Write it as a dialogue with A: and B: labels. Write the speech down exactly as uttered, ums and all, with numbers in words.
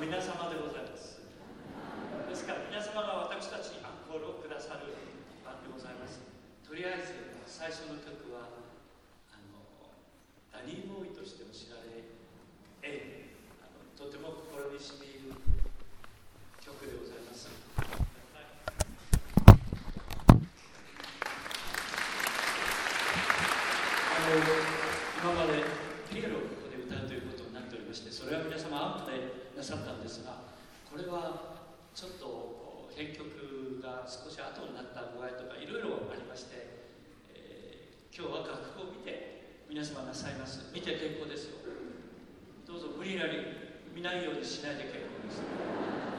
A: 皆様でございます。ですから皆様が私たちにアンコールをくださる番でございます。とりあえず最初の曲はあのダニー・ボーイとしても知られ、ええ、あのとても心にしみる曲でございます。あの今までピエロをここで歌うということになっておりまして、それは皆様アップでなさったんですが、これはちょっと編曲が少し後になった具合とかいろいろありまして、えー、今日は楽譜を見て皆様なさいます。見て結構ですよ。どうぞ無理やり見ないようにしないで結構です。